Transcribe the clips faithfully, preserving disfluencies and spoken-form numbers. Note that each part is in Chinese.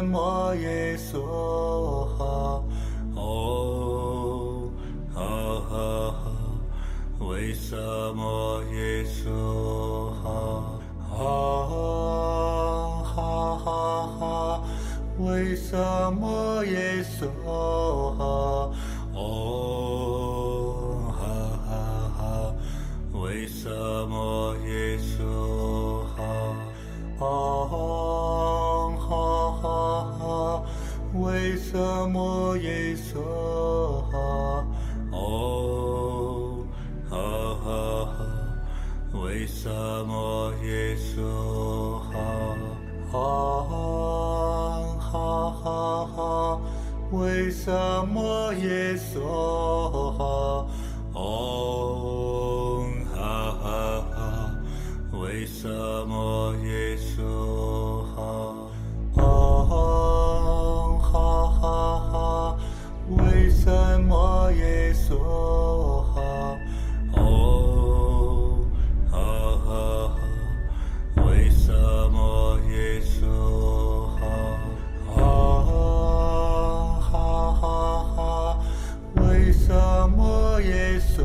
么耶稣？哦，哈哈哈，为什么耶稣？哦，哈哈哈，为什么耶稣？哦，哈哈哈，为什么耶稣？哦，哈哈哈，为什么耶稣？哦，哈哈哈，为什么耶稣？哦，哈哈哈，为什么耶稣？哦，哈哈哈，为什么耶稣？哦，哈哈哈，为什么耶稣？哦，哈哈哈，为什么耶稣？哦，哈哈哈，为什么耶稣？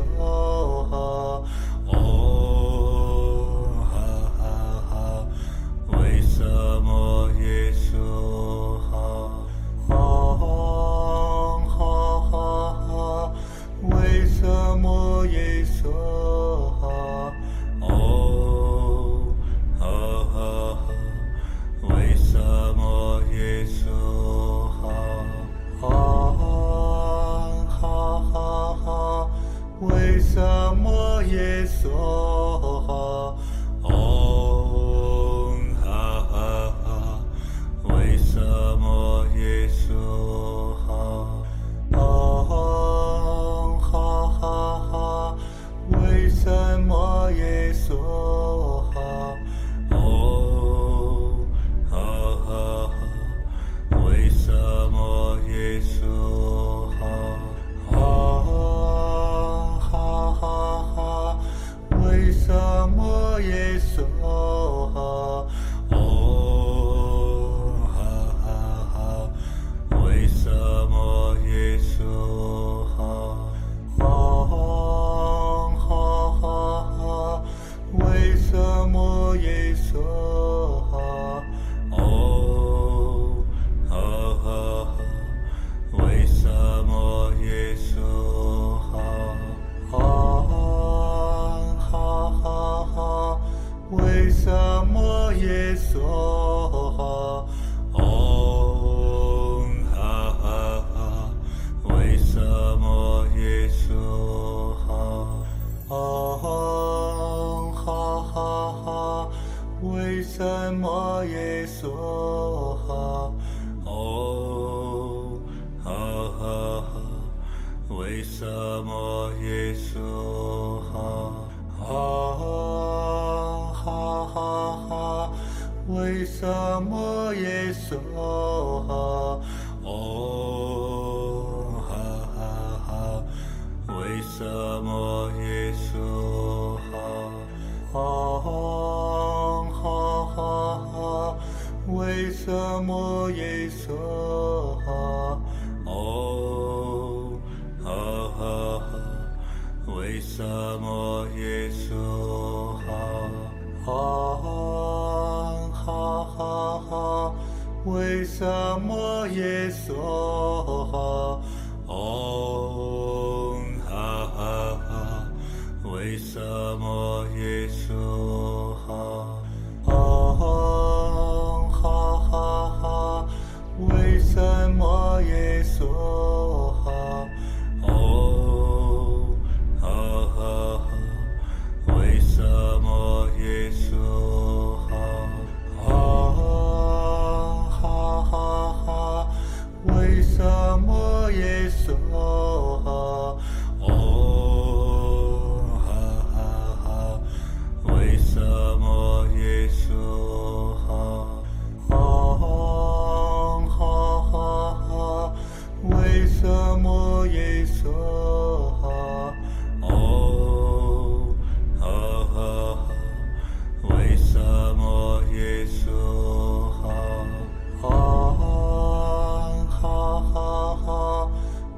为什么耶稣？哦，哈哈哈，为什么耶稣？哦，哈哈哈，为什么耶稣？哦，哈哈哈，为什么耶稣？为什么耶稣？哦，哈哈哈，为什么耶稣？哦，哈哈哈，为什么耶稣？哦，哈哈哈，为什么耶稣？为什么耶稣？哦，哈哈哈，为什么耶稣？哦，哈哈哈，为什么耶稣？哦，哈哈哈，为什么耶稣？哦，哈哈哈，为什么耶稣？哦，哈哈哈，为什么耶稣？哦，哈哈哈，为什么耶稣？哦，哈哈哈，为什么耶稣？哦，哈哈哈，为什么耶稣？哦，哈哈哈，为什么耶稣？哦，哈哈哈，为什么耶稣？哦，哈哈哈，为什么耶稣？哦，哈哈哈，为什么耶稣？哦，哈哈哈，为什么耶稣？哦，哈哈哈，为什么耶稣？哦，哈哈哈，为什么耶稣？哦。